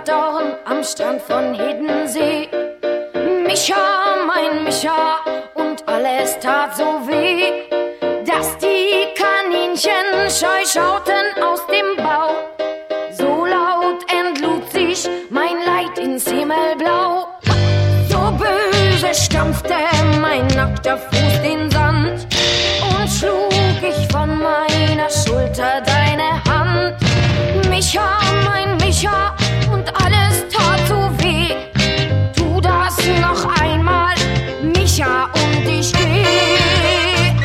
Dorn am Strand von Hiddensee. Micha, mein Micha, und alles tat so weh, dass die Kaninchen scheu schauten aus dem Bau. So laut entlud sich mein Leid ins Himmelblau. So böse stampfte mein nackter Fuß den Sand und schlug ich von meiner Schulter deine Hand. Micha, mein Micha, und alles tat so weh. Tu das noch einmal, Micha, und ich geh.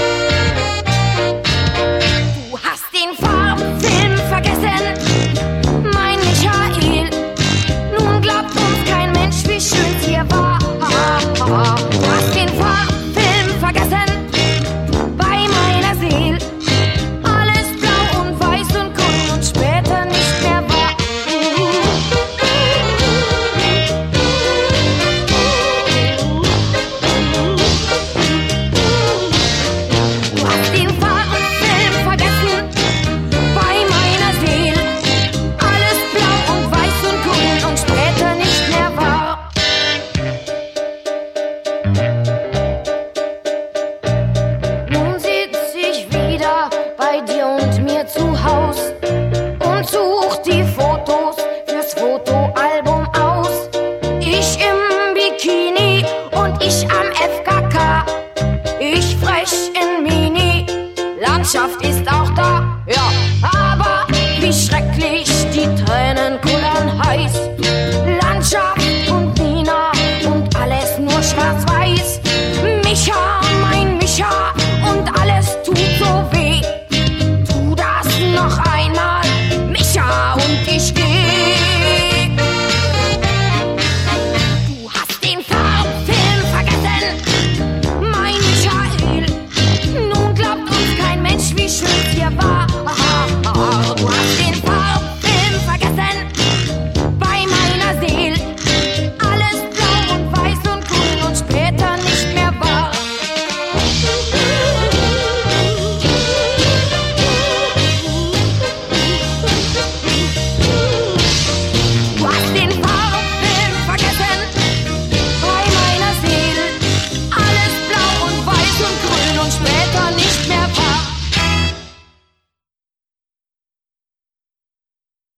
Du hast den Farbfilm vergessen, mein Michael. Nun glaubt uns kein Mensch, wie schön's hier war. Du hast den Farbfilm vergessen, bei meiner Seele. Alles blau und weiß und grün und später nicht mehr wahr. Du hast den Farbfilm vergessen, bei meiner Seele. Alles blau und weiß und grün und später nicht mehr wahr. Nun sitz ich wieder bei dir und mir zu Haus und such die Fotos fürs Fotoalbum aus. Ich im Bikini und ich am FKK. Ich frech in Mini, Landschaft ist auch da, ja.